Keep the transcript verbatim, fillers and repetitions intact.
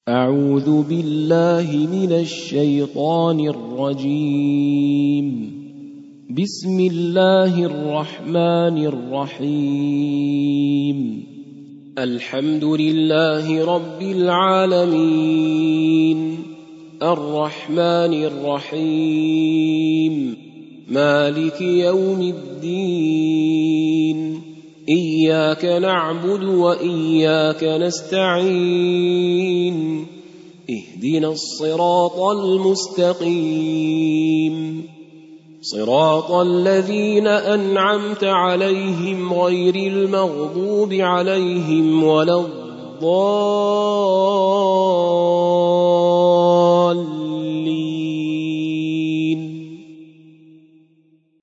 أعوذ بالله من الشيطان الرجيم. بسم الله الرحمن الرحيم. الحمد لله رب العالمين، الرحمن الرحيم، مالك يوم الدين، إياك نعبد وإياك نستعين، اهدنا الصراط المستقيم، صراط الذين أنعمت عليهم غير المغضوب عليهم ولا الضالين.